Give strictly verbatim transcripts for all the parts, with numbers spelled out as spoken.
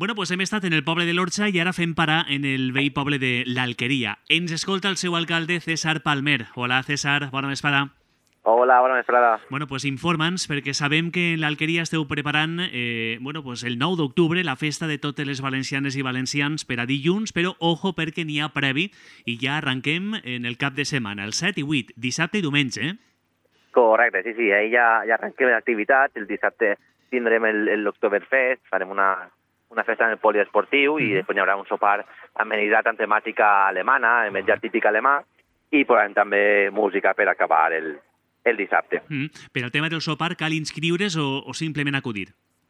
Bueno, doncs hem estat en el poble de l'Orxa i ara fem parar en el vell poble de l'Alqueria. Ens escolta el seu alcalde, César Palmer. Hola, César, bona vesprada. Hola, bona vesprada. Bueno, pues informa'ns, perquè sabem que en l'Alqueria esteu preparant eh, bueno, pues el nou d'octubre la festa de totes les valencianes i valencians per a dilluns, però ojo perquè n'hi ha previ i ja arrenquem en el cap de setmana, el set i vuit, dissabte i diumenge, eh? Correcte, sí, sí, ahir ja, ja arrenquem l'activitat, el dissabte tindrem l'Octoberfest, farem una, una festa en el poliesportiu mm. i després hi haurà un sopar amenitzat amb temàtica alemana, el menjar típic alemà, i posarem també música per acabar el, el dissabte. Mm. Per al tema del sopar, cal inscriure's o, o simplement acudir?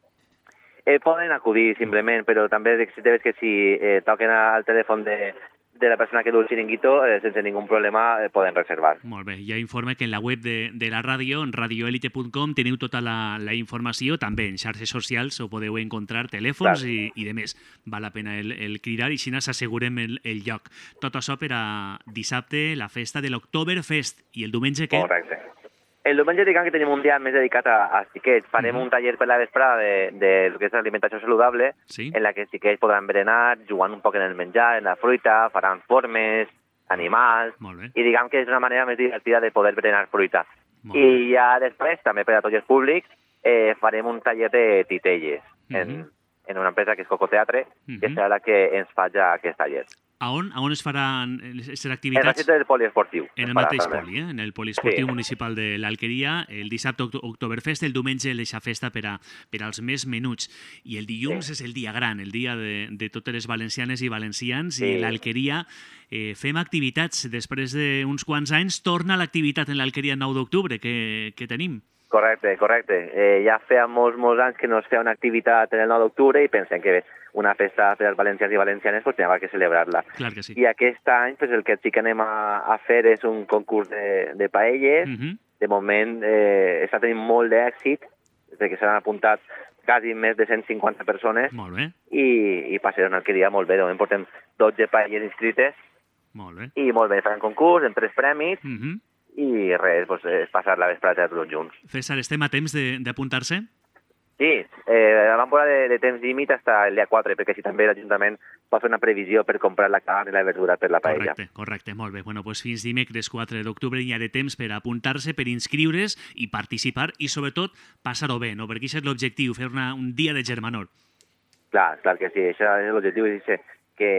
Eh, poden acudir simplement, però també veus que si eh, toquen al telèfon de, de la persona que du el xiringuito, eh, sense ningú problema eh, poden reservar. Molt bé, ja informe que en la web de, de la ràdio, en radioelite punt com, teniu tota la, la informació, també en xarxes socials ho podeu encontrar, telèfons i, i de més. Val la pena el, el cridar i així n'assegurem el, el lloc. Tot això per a dissabte, la festa de l'Octoberfest. I el diumenge què? Correcte. El diumenge diguem que tenim un dia més dedicat a, a xiquets. Farem uh-huh. un taller per la vesprada de, de lo que és l'alimentació saludable, sí. en la que els xiquets podran berenar, jugant un poc en el menjar, en la fruita, faran formes, animals, i diguem que és una manera més divertida de poder berenar fruita. Molt I bé. Ja després, també per a tots els públics, eh, farem un taller de titelles uh-huh. en, en una empresa que és Cocoteatre, uh-huh. que serà la que ens faci aquest taller. A on, a on es faran les activitats? En el centre del poliesportiu. En el mateix poli, eh? En el poliesportiu sí. municipal de l'Alqueria, el dissabte Oktoberfest, el diumenge l'eixa festa per, a, per als més menuts. I el dilluns sí. és el dia gran, el dia de, de totes les valencianes i valencians, sí. i l'Alqueria eh, fem activitats. Després d'uns quants anys torna l'activitat en l'Alqueria el nou d'octubre, que, que tenim. Correcte, correcte. Eh, ja feia molts, molts anys que no es feia una activitat en el nou d'octubre i pensem que una festa per als valencians i valencianes pues, teníem que celebrar-la. Clar que sí. I aquest any pues, el que sí que anem a, a fer és un concurs de, de paelles. Uh-huh. De moment eh, està tenint molt d'èxit, perquè s'han apuntat quasi més de cent cinquanta persones. Molt bé. I, i passarem el que dia molt bé. De moment portem dotze paelles inscrites. Molt bé. I molt bé, farem concurs, en tres premis. Uh-huh. I res, doncs, és passar la vesprada tots junts. César, estem a temps d'apuntar-se? Sí, eh, vam posar de, de temps límit fins el dia quatre, perquè si també l'Ajuntament pot fer una previsió per comprar la carn i la verdura per la paella. Correcte, correcte, molt bé. Bueno, doncs fins dimecres quatre d'octubre hi ha de temps per apuntar-se, per inscriure's i participar i sobretot passar-ho bé, no? Perquè això és l'objectiu, fer una, un dia de germanor. Clar, clar que sí, això és l'objectiu, és que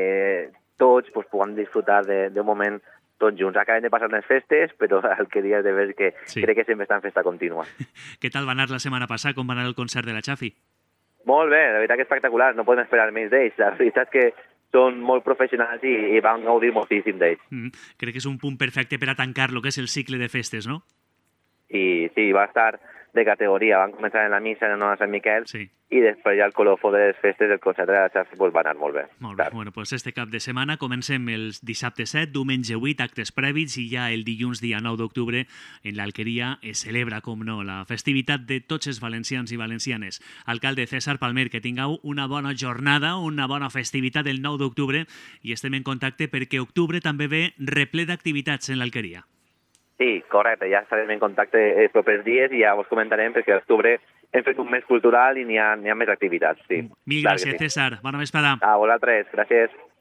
tots pues, puguem disfrutar d'un moment tots junts. Acabem de passar les festes, però el que dia de veure que sí. crec que sempre està en festa contínua. Què tal va anar la setmana passada? Com va anar el concert de la Xafi? Molt bé, la veritat que espectacular, no podem esperar més d'ells. La veritat que són molt professionals i, i van gaudir moltíssim d'ells. Mm, crec que és un punt perfecte per a tancar el que és el cicle de festes, no? I sí, va estar de categoria. Van començar en la missa en honor a Sant Miquel sí. i després ja el colofó de les festes del concert de la Xafi pues, va anar molt bé. Molt bé. Bueno, pues este cap de setmana comencem el dissabte set, diumenge vuit, actes prèvits i ja el dilluns dia nou d'octubre en l'Alqueria es celebra, com no, la festivitat de tots els valencians i valencianes. Alcalde César Palmer, que tingueu una bona jornada, una bona festivitat el nou d'octubre i estem en contacte perquè octubre també ve reple d'activitats en l'Alqueria. Sí, correcte, ja estarem en contacte els propers dies i ja vos comentarem perquè a l'octubre hem fet un mes cultural i n'hi ha, n'hi ha més activitats. Sí. Mil gràcies, sí. César. Bona vesprada. A vosaltres, gràcies.